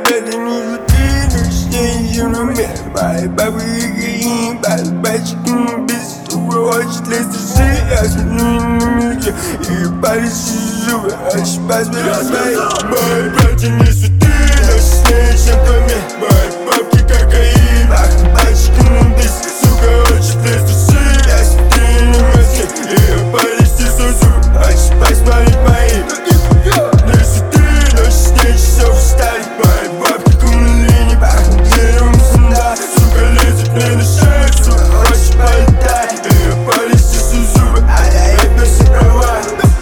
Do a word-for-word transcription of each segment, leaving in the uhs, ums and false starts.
это не рутина, с на мне. Мои бабы и гаим, бабачки без сука, хочет лезть в жизнь. Я смотрю на мужчину и парюсь зубы, очень посмотреть мои. Мои братья не святые, сильнее, чем ко мне. Мои бабки кокаин, бабачки без сука, хочет лезть в жизнь. Я смотрю на мужчину и парюсь зубы, очень посмотреть мои. Не святые, но сильнее часов встали. Мои бабки кумулини, пахнут деревом санда. Сука лезет мне на шею, сука хочет полетать. И полистису зубы, а я ебну все права.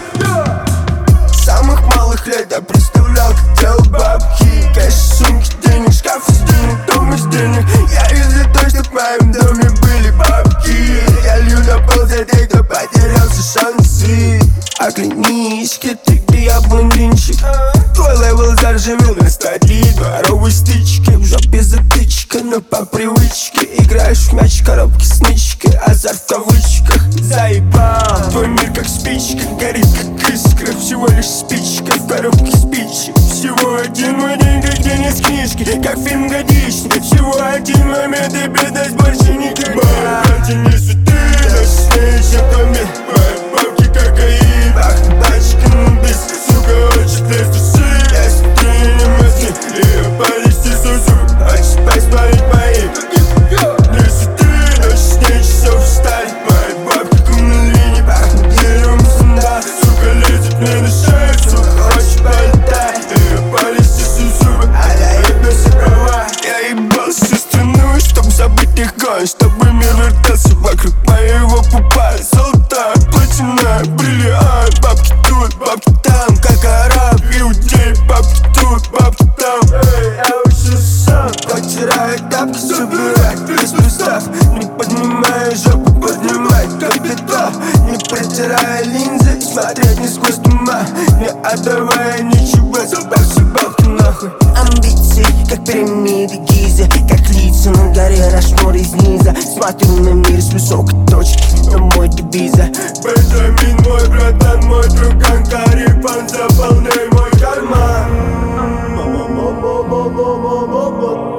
С самых малых лет я представлял, как делал бабки. Кэш, сумки, денег, шкаф из денег, дом из денег. Я вижу то, что в моем доме были бабки. Я лью на пол за тех, кто потерялся шансы. Оглянись, ты где я блондинчик. Твой левел заржавел на стадии дворовой стычки. В жопе затычка, но по привычке. Играешь в мяч в коробке с нычкой, азарт в кавычках. Заебал, твой мир как спичка, горит как искра. Всего лишь спичка в коробке спичек. Всего один мой день, как день из книжки, как фильм годичный. Всего один момент и бедность больше никогда. Мои братья не святые, но сильнее, чем ко мне. Мои бабки кокаин, пахнут пачками без сука, хочет лезть в жизнь. Я смотрю на мозги и полистису зубы, хочет посмотреть мои. Не святые, но сильнее часов встали. Мои бабки кумулини, пахнут деревом санда. Сука лезет мне на шею, сука хочет полетать. И полистису зубы, а я ебну все права. Я ебал всю страну, чтоб забыть их гон, чтобы мир вертелся вокруг моего пупа. Золото, платина, бриллиант. Бабки тут, бабки там, как араб, иудей. Бабки тут, бабки там. Эй, я уже сам потираю тапки, собирать без пристав. Не поднимая жопу, поднимать капитал. Не протирая линзы, смотреть не сквозь туман. Не отдавая ничего, забав все бабки нахуй. Амбиции, как пирамиды Гизы, как лица на горе Рашмор из низа. Смотрю на мир с высокой точки, на мой девиза. Бенджамин, мой братан, мой друг Анкарипан, заполняй мой карман.